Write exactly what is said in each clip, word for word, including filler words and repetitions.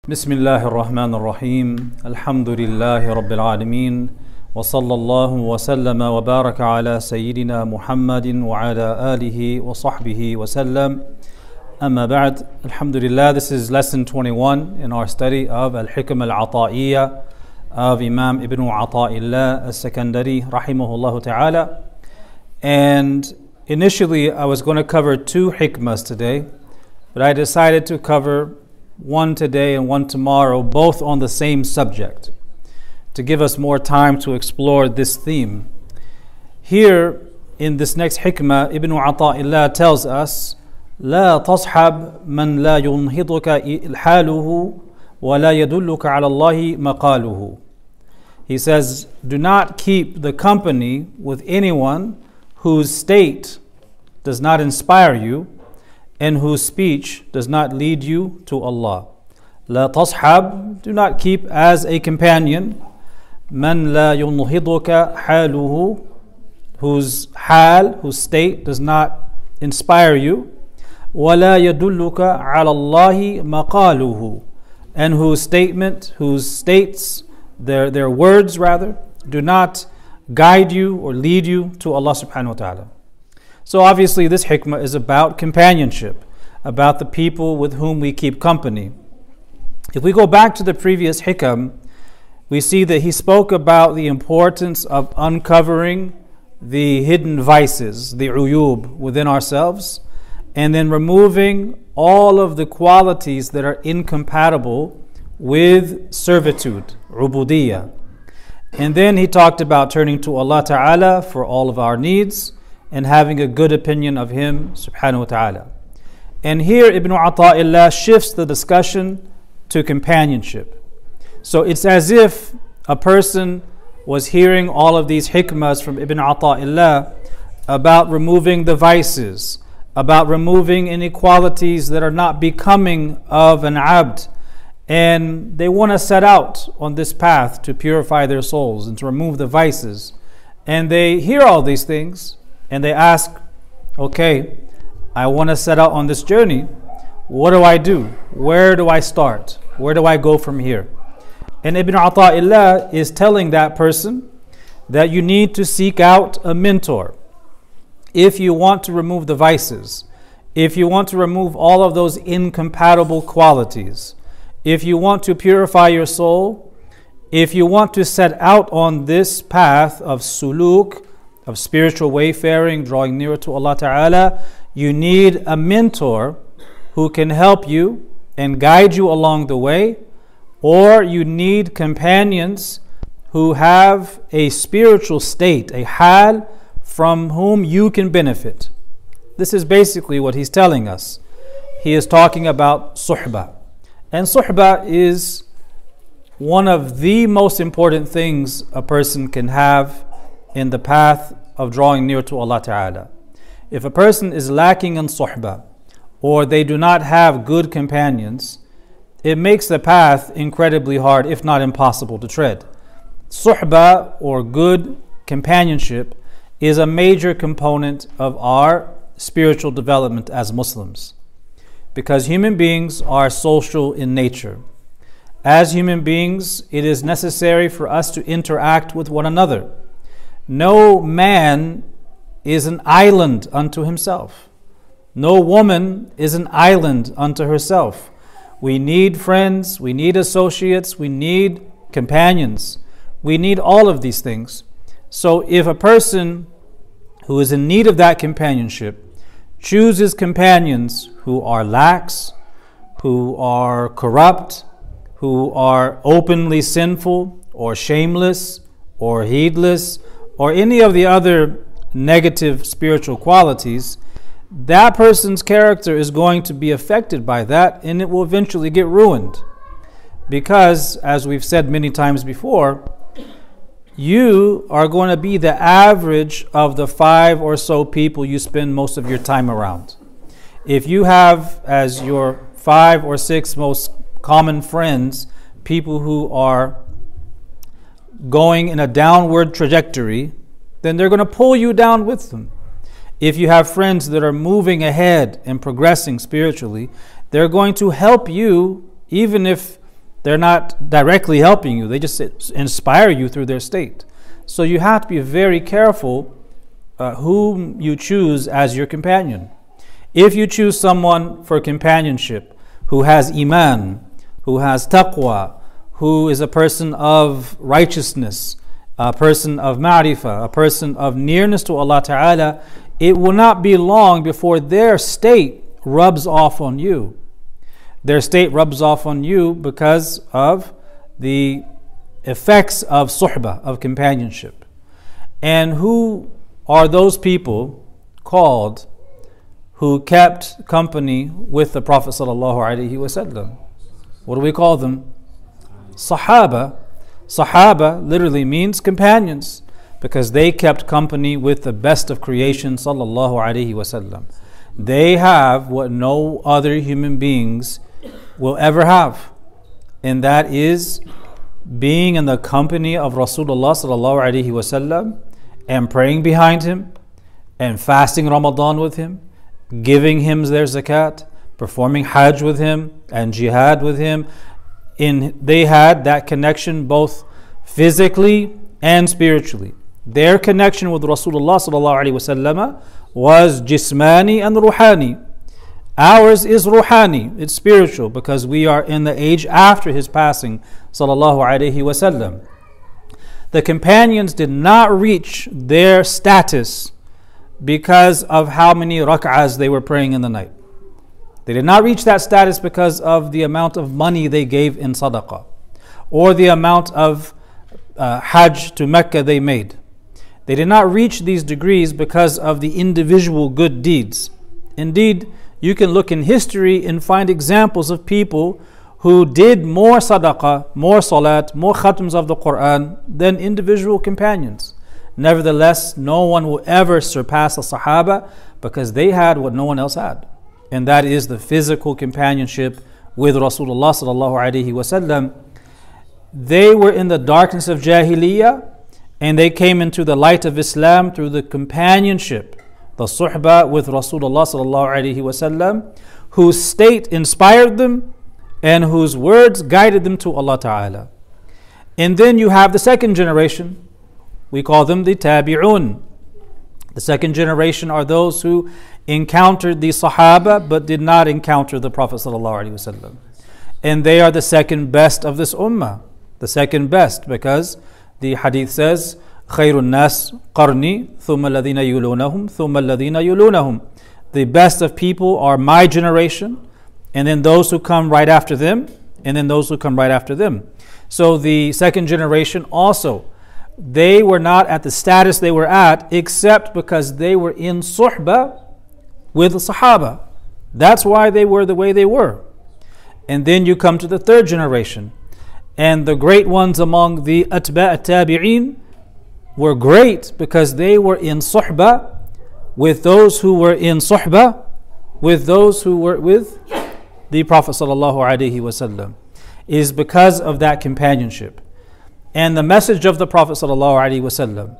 بسم الله الرحمن الرحيم الحمد لله رب العالمين وصلى الله وسلم وبارك على سيدنا محمد وعلى آله وصحبه وسلم أما بعد الحمد لله. This is lesson twenty-one in our study of Al-Hikam Al-Ata'iyya of Imam Ibn Ata'illah As-Sakandari rahimahullah ta'ala. And initially I was going to cover two hikmas today, but I decided to cover one today and one tomorrow, both on the same subject, to give us more time to explore this theme. Here in this next hikmah, Ibn Ata'illah tells us, لا تصحب من لا ينهضك حاله ولا يدلك على الله مقاله. He says, do not keep the company with anyone whose state does not inspire you and whose speech does not lead you to Allah. لا تصحب, do not keep as a companion, من لا ينهضك حاله, whose hal, whose state does not inspire you, ولا يدلك على الله مقاله, and whose statement, whose states, their, their words rather, do not guide you or lead you to Allah subhanahu wa ta'ala. So obviously this hikmah is about companionship, about the people with whom we keep company. If we go back to the previous hikam, we see that he spoke about the importance of uncovering the hidden vices, the uyub within ourselves, and then removing all of the qualities that are incompatible with servitude, ubudiyya. And then he talked about turning to Allah Ta'ala for all of our needs, and having a good opinion of Him subhanahu wa ta'ala. And here Ibn Ata'illah shifts the discussion to companionship. So it's as if a person was hearing all of these hikmahs from Ibn Ata'illah about removing the vices, about removing inequalities that are not becoming of an abd, and they want to set out on this path to purify their souls and to remove the vices. And they hear all these things, and they ask, okay, I want to set out on this journey. What do I do? Where do I start? Where do I go from here? And Ibn Ata'illah is telling that person that you need to seek out a mentor. If you want to remove the vices, if you want to remove all of those incompatible qualities, if you want to purify your soul, if you want to set out on this path of suluk, of spiritual wayfaring, drawing nearer to Allah Ta'ala, you need a mentor who can help you and guide you along the way, or you need companions who have a spiritual state, a hal, from whom you can benefit. This is basically what he's telling us. He is talking about suhbah. And suhbah is one of the most important things a person can have in the path of drawing near to Allah Ta'ala. If a person is lacking in suhbah, or they do not have good companions, it makes the path incredibly hard, if not impossible, to tread. Suhbah, or good companionship, is a major component of our spiritual development as Muslims, because human beings are social in nature. As human beings, it is necessary for us to interact with one another. No man is an island unto himself. No woman is an island unto herself. We need friends, we need associates, we need companions. We need all of these things. So if a person who is in need of that companionship chooses companions who are lax, who are corrupt, who are openly sinful or shameless or heedless, or any of the other negative spiritual qualities, that person's character is going to be affected by that, and it will eventually get ruined. Because, as we've said many times before, you are going to be the average of the five or so people you spend most of your time around. If you have as your five or six most common friends people who are going in a downward trajectory, then they're going to pull you down with them. If you have friends that are moving ahead and progressing spiritually, they're going to help you, even if They're not directly helping you. They just inspire you through their state. So you have to be very careful uh, whom you choose as your companion. If you choose someone for companionship who has iman, who has taqwa, who is a person of righteousness, a person of ma'rifah, a person of nearness to Allah Ta'ala, it will not be long before their state rubs off on you. Their state rubs off on you because of the effects of suhbah, of companionship. And who are those people called who kept company with the Prophet sallallahu alaihi wasallam? What do we call them? Sahaba. Sahaba literally means companions, because they kept company with the best of creation sallallahu alaihi wasallam. They have what no other human beings will ever have, and that is being in the company of Rasulullah sallallahu alaihi wasallam and praying behind him and fasting Ramadan with him, giving him their zakat, performing hajj with him and jihad with him. In they had that connection both physically and spiritually. Their connection with Rasulullah sallallahu alaihi wasallam was jismani and ruhani. Ours is ruhani, it's spiritual, because we are in the age after his passing sallallahu alaihi wasallam. The companions did not reach their status because of how many rak'ahs they were praying in the night. They did not reach that status because of the amount of money they gave in sadaqah or the amount of uh, hajj to Mecca they made. They did not reach these degrees because of the individual good deeds. Indeed, you can look in history and find examples of people who did more sadaqah, more salat, more khatms of the Quran than individual companions. Nevertheless, no one will ever surpass the Sahaba because they had what no one else had. And that is the physical companionship with Rasulullah sallallahu alaihi wasallam. They were in the darkness of Jahiliyyah and they came into the light of Islam through the companionship, the suhbah with Rasulullah sallallahu alaihi wasallam, whose state inspired them and whose words guided them to Allah Ta'ala. And then you have the second generation. We call them the tabi'un. The second generation are those who encountered the Sahaba but did not encounter the Prophet sallallahu alaihi wasallam. And they are the second best of this ummah. The second best, because the hadith says, خَيْرُ النَّاسِ قَرْنِي ثُمَّ الَّذِينَ يُلُونَهُمْ ثُمَّ الَّذِينَ يُلُونَهُمْ. The best of people are my generation, and then those who come right after them, and then those who come right after them. So the second generation also, they were not at the status they were at except because they were in suhbah with the Sahaba. That's why they were the way they were. And then you come to the third generation, and the great ones among the atba' tabi'in were great because they were in suhbah with those who were in suhbah with those who were with the Prophet sallallahu alaihi wasallam. Is because of that companionship. And the message of the Prophet sallallahu alaihi wasallam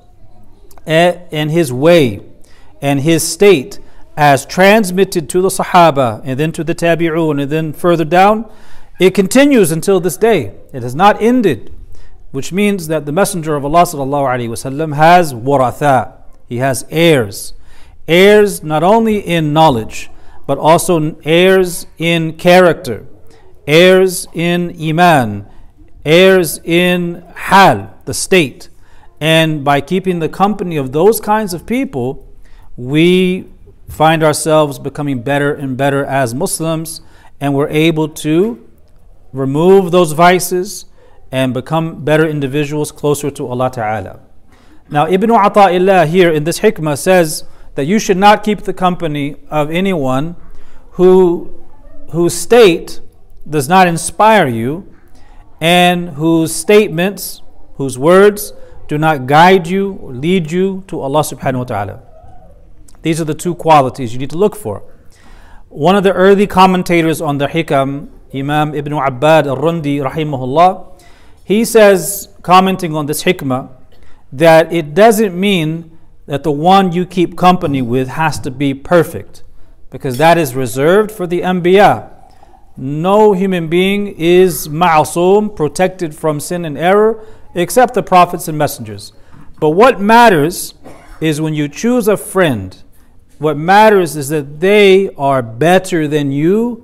and his way and his state as transmitted to the Sahaba and then to the Tabi'un and then further down, it continues until this day. It has not ended, which means that the Messenger of Allah sallallahu alaihi wasallam has waratha. He has heirs. Heirs not only in knowledge, but also heirs in character, heirs in iman, heirs in hal, the state. And by keeping the company of those kinds of people, we find ourselves becoming better and better as Muslims, and we're able to remove those vices and become better individuals closer to Allah Ta'ala. Now, Ibn Ata'illah here in this hikmah says that you should not keep the company of anyone who whose state does not inspire you and whose statements, whose words do not guide you or lead you to Allah subhanahu wa ta'ala. These are the two qualities you need to look for. One of the early commentators on the Hikam, Imam Ibn Abbad al-Rundi rahimahullah, he says, commenting on this hikmah, that it doesn't mean that the one you keep company with has to be perfect, because that is reserved for the Anbiya. No human being is ma'asum, protected from sin and error, except the prophets and messengers. But what matters is when you choose a friend, what matters is that they are better than you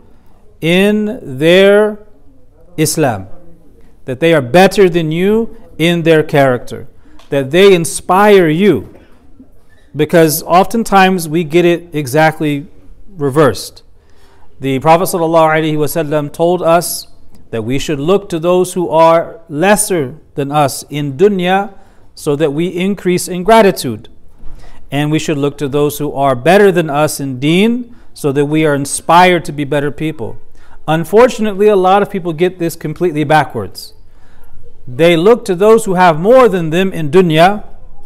in their Islam, that they are better than you in their character, that they inspire you. Because oftentimes we get it exactly reversed. The Prophet ﷺ told us that we should look to those who are lesser than us in dunya so that we increase in gratitude. And we should look to those who are better than us in deen so that we are inspired to be better people. Unfortunately, a lot of people get this completely backwards. They look to those who have more than them in dunya.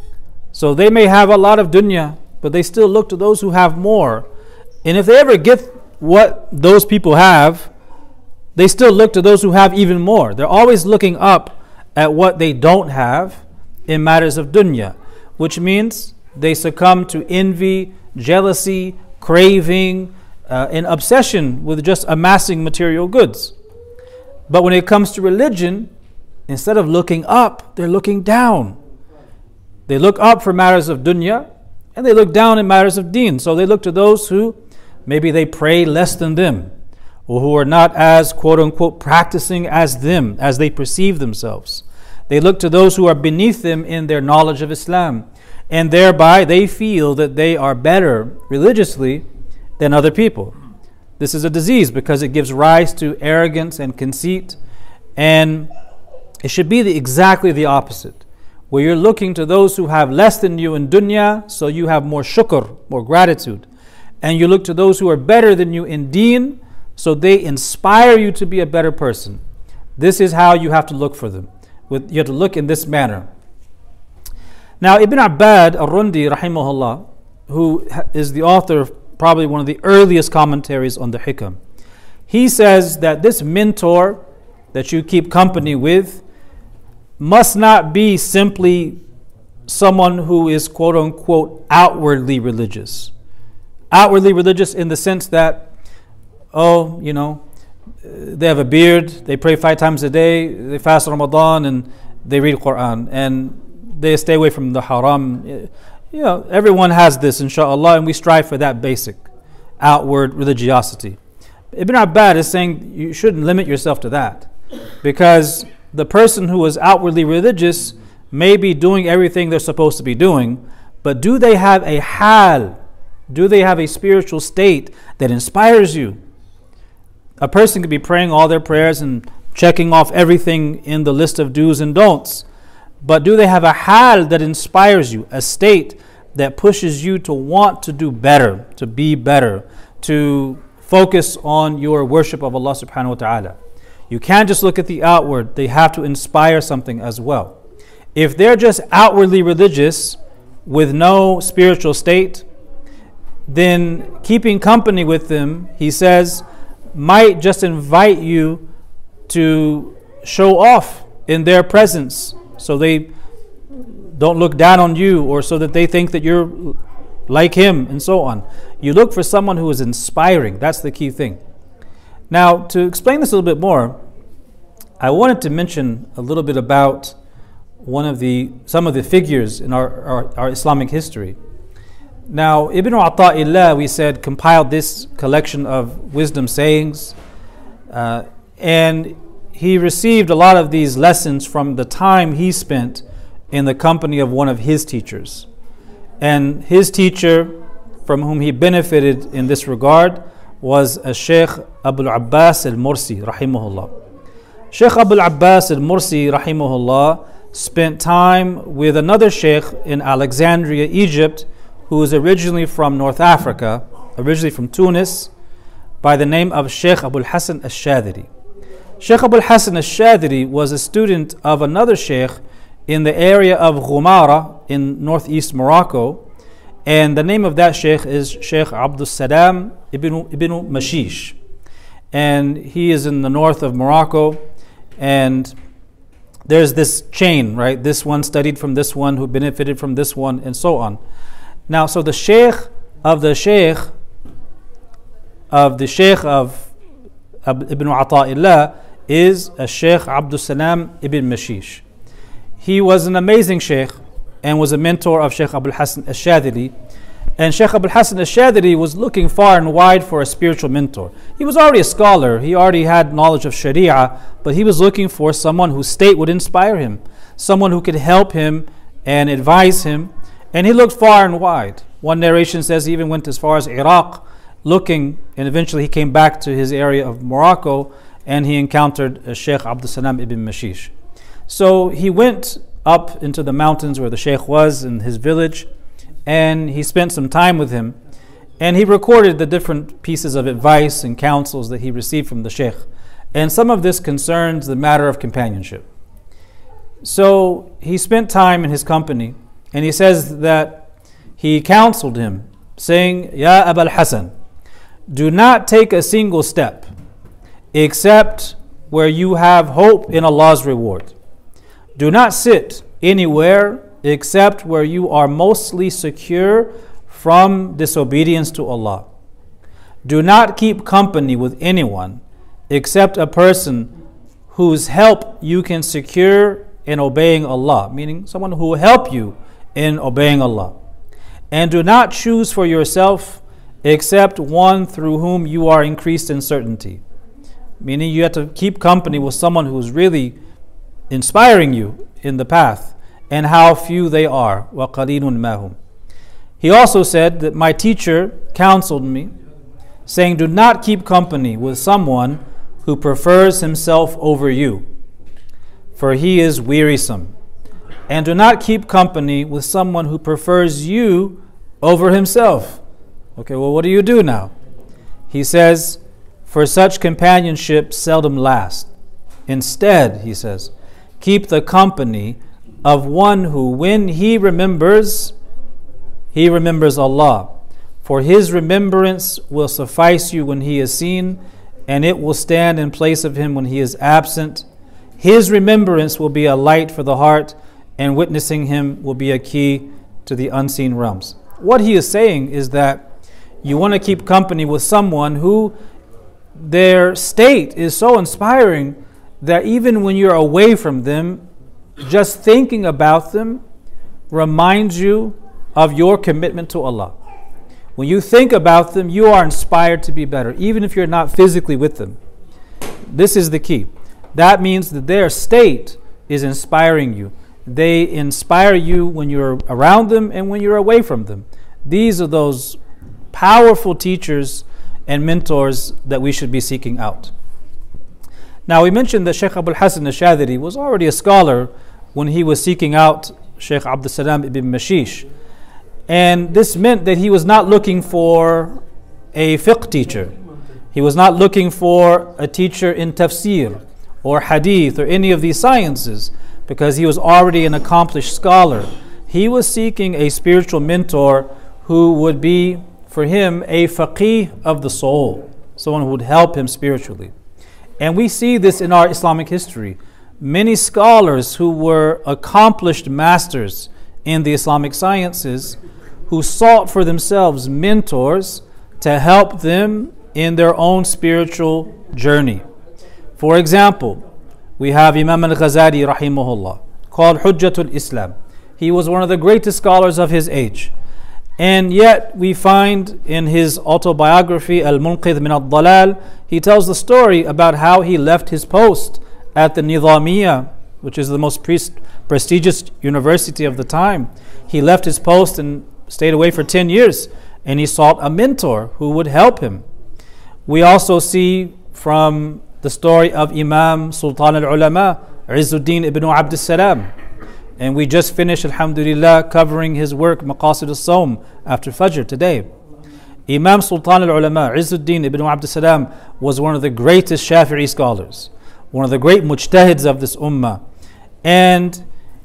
So they may have a lot of dunya, but they still look to those who have more. And if they ever get what those people have, they still look to those who have even more. They're always looking up at what they don't have in matters of dunya, which means they succumb to envy, jealousy, craving, uh, and obsession with just amassing material goods. But when it comes to religion, instead of looking up, they're looking down. They look up for matters of dunya, and they look down in matters of deen. So they look to those who maybe they pray less than them, or who are not as quote unquote practicing as them, as they perceive themselves. They look to those who are beneath them in their knowledge of Islam, and thereby they feel that they are better religiously than other people. This is a disease because it gives rise to arrogance and conceit, and it should be the, exactly the opposite, where you're looking to those who have less than you in dunya, so you have more shukr, more gratitude. And you look to those who are better than you in deen, so they inspire you to be a better person. This is how you have to look for them. With, you have to look in this manner. Now, Ibn Abbad al-Rundi, rahimahullah, who is the author of probably one of the earliest commentaries on the Hikam, he says that this mentor that you keep company with must not be simply someone who is quote unquote outwardly religious. Outwardly religious in the sense that, oh, you know, they have a beard, they pray five times a day, they fast Ramadan, and they read Quran, and they stay away from the haram. You know, everyone has this, inshallah, and we strive for that basic outward religiosity. Ibn Abbad is saying you shouldn't limit yourself to that, because the person who is outwardly religious may be doing everything they're supposed to be doing, but do they have a hal? Do they have a spiritual state that inspires you? A person could be praying all their prayers and checking off everything in the list of do's and don'ts, but do they have a hal that inspires you, a state that pushes you to want to do better, to be better, to focus on your worship of Allah subhanahu wa ta'ala? You can't just look at the outward, they have to inspire something as well. If they're just outwardly religious with no spiritual state, then keeping company with them, he says, might just invite you to show off in their presence so they don't look down on you, or so that they think that you're like him, and so on. You look for someone who is inspiring. That's the key thing. Now, to explain this a little bit more, I wanted to mention a little bit about one of the some of the figures in our, our, our Islamic history. Now, Ibn Ata'illah, we said, compiled this collection of wisdom sayings, uh, and he received a lot of these lessons from the time he spent in the company of one of his teachers. And his teacher, from whom he benefited in this regard, was a Sheikh Abul Abbas al-Mursi, rahimahullah. Sheikh Abul Abbas al-Mursi, rahimahullah, spent time with another sheikh in Alexandria, Egypt, who was originally from North Africa, originally from Tunis, by the name of Sheikh Abul Hasan al-Shadhili. Sheikh Abul Hasan al-Shadhili was a student of another sheikh in the area of Ghumara in northeast Morocco, and the name of that sheikh is Sheikh Abdul Salam ibn, ibn Mashish, and he is in the north of Morocco, and there's this chain, right? This one studied from this one, who benefited from this one, and so on. Now, so the sheikh of the sheikh of the sheikh of Ibn Ata'illah is a Sheikh Abdul Salam ibn Mashish. He was an amazing Sheikh and was a mentor of Sheikh Abul Hasan al-Shadhili. And Sheikh Abul Hasan al-Shadhili was looking far and wide for a spiritual mentor. He was already a scholar, he already had knowledge of Sharia, but he was looking for someone whose state would inspire him, someone who could help him and advise him. And he looked far and wide. One narration says he even went as far as Iraq looking, and eventually he came back to his area of Morocco and he encountered uh, Sheikh Abdul Salam ibn Mashish. So he went up into the mountains where the Sheikh was in his village, and he spent some time with him, and he recorded the different pieces of advice and counsels that he received from the Sheikh. And some of this concerns the matter of companionship. So he spent time in his company, and he says that he counseled him, saying, Ya Abul Hasan, do not take a single step except where you have hope in Allah's reward. Do not sit anywhere except where you are mostly secure from disobedience to Allah. Do not keep company with anyone except a person whose help you can secure in obeying Allah, meaning someone who will help you in obeying Allah. And do not choose for yourself except one through whom you are increased in certainty, meaning you have to keep company with someone who is really inspiring you in the path, and how few they are. وَقَلِيلٌ مَا. He also said that my teacher counseled me, saying, do not keep company with someone who prefers himself over you, for he is wearisome. And do not keep company with someone who prefers you over himself. Okay, well, what do you do now? He says, for such companionship seldom lasts. Instead, he says, keep the company of one who, when he remembers, he remembers Allah. For his remembrance will suffice you when he is seen, and it will stand in place of him when he is absent. His remembrance will be a light for the heart, and witnessing him will be a key to the unseen realms. What he is saying is that you want to keep company with someone who their state is so inspiring that even when you're away from them, just thinking about them reminds you of your commitment to Allah. When you think about them, you are inspired to be better, even if you're not physically with them. This is the key. That means that their state is inspiring you. They inspire you when you're around them and when you're away from them. These are those powerful teachers and mentors that we should be seeking out. Now, we mentioned that Sheikh Abul Hasan al-Shadhili was already a scholar when he was seeking out Sheikh Abdul Salam ibn Mashish. And this meant that he was not looking for a fiqh teacher. He was not looking for a teacher in tafsir or hadith or any of these sciences, because he was already an accomplished scholar. He was seeking a spiritual mentor who would be, for him, a faqih of the soul, someone who would help him spiritually. And we see this in our Islamic history. Many scholars who were accomplished masters in the Islamic sciences, who sought for themselves mentors to help them in their own spiritual journey. For example, we have Imam al-Ghazali rahimahullah, called Hujjatul Islam. He was one of the greatest scholars of his age. And yet we find in his autobiography, Al-Munqidh min al-Dalal, he tells the story about how he left his post at the Nizamiyah, which is the most pre- prestigious university of the time. He left his post and stayed away for ten years, and he sought a mentor who would help him. We also see from the story of Imam Sultan al-Ulama, Izzuddin ibn Abd al-Salam. And we just finished, alhamdulillah, covering his work, Maqasid al-Sawm, after Fajr today. Imam Sultan al-Ulama, Izzuddin ibn Abd al-Salam, was one of the greatest Shafi'i scholars, one of the great mujtahids of this ummah. And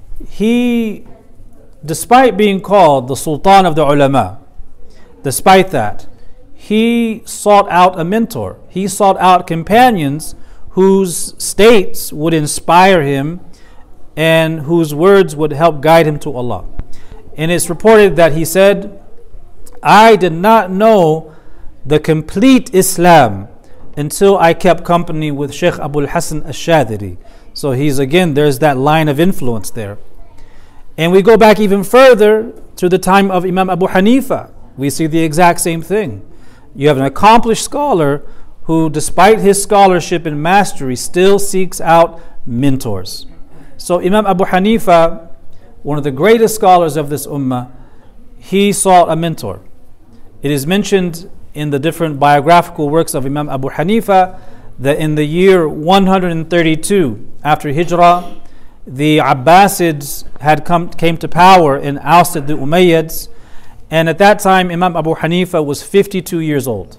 he, despite being called the Sultan of the Ulama, despite that, he sought out a mentor. He sought out companions whose states would inspire him and whose words would help guide him to Allah. And it's reported that he said, I did not know the complete Islam until I kept company with Sheikh Abu al-Hasan al-Shadhili. So he's again, there's that line of influence there. And we go back even further to the time of Imam Abu Hanifa. We see the exact same thing. You have an accomplished scholar who, despite his scholarship and mastery, still seeks out mentors. So Imam Abu Hanifa, one of the greatest scholars of this ummah, he sought a mentor. It is mentioned in the different biographical works of Imam Abu Hanifa that in the year one hundred thirty-two after Hijrah, the Abbasids had come came to power and ousted the Umayyads, and at that time Imam Abu Hanifa was fifty-two years old.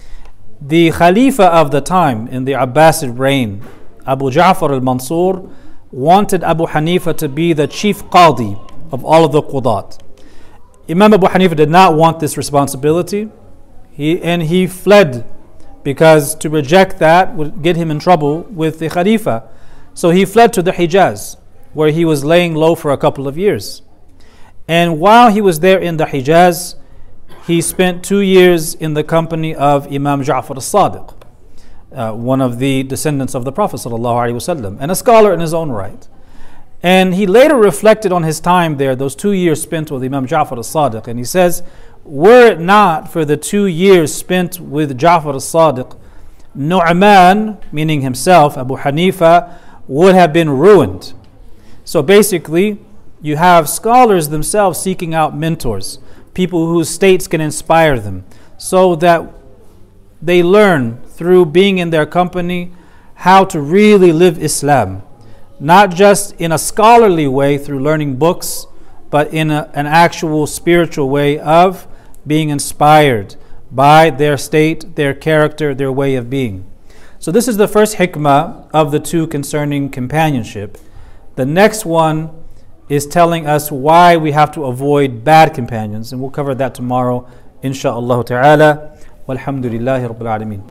The Khalifa of the time in the Abbasid reign, Abu Ja'far al-Mansur, wanted Abu Hanifa to be the chief qadi of all of the qudat. Imam Abu Hanifa did not want this responsibility, he, and he fled, because to reject that would get him in trouble with the Khalifa. So he fled to the Hijaz, where he was laying low for a couple of years. And while he was there in the Hijaz, he spent two years in the company of Imam Ja'far al-Sadiq, uh, one of the descendants of the Prophet ﷺ, and a scholar in his own right. And he later reflected on his time there, those two years spent with Imam Ja'far al-Sadiq, and he says, were it not for the two years spent with Ja'far al-Sadiq, Nu'man, meaning himself, Abu Hanifa, would have been ruined. So basically, you have scholars themselves seeking out mentors, people whose states can inspire them, so that they learn through being in their company how to really live Islam, not just in a scholarly way through learning books, but in a, an actual spiritual way of being inspired by their state, their character, their way of being. So this is the first hikmah of the two concerning companionship. The next one is telling us why we have to avoid bad companions, and we'll cover that tomorrow, insha'Allah ta'ala. Walhamdulillahi Rabbil Alameen.